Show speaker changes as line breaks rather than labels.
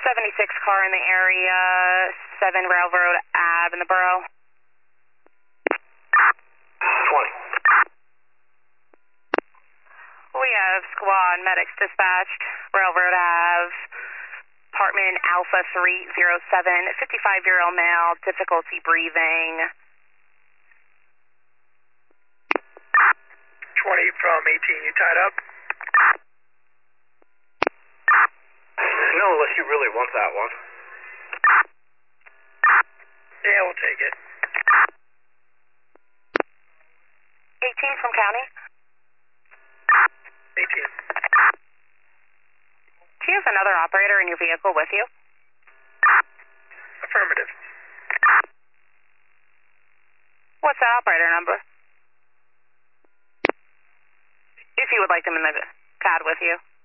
76 car in the area, 7 Railroad Ave in the borough.
20.
We have squad medics dispatched, Railroad Ave, apartment Alpha 307, 55-year-old male, difficulty breathing.
20 from 18, you tied up? No, unless you really want that one. Yeah, we'll take it.
18 from county.
18.
Do you have another operator in your vehicle with you?
Affirmative.
What's that operator number? If you would like them in the CAD with you.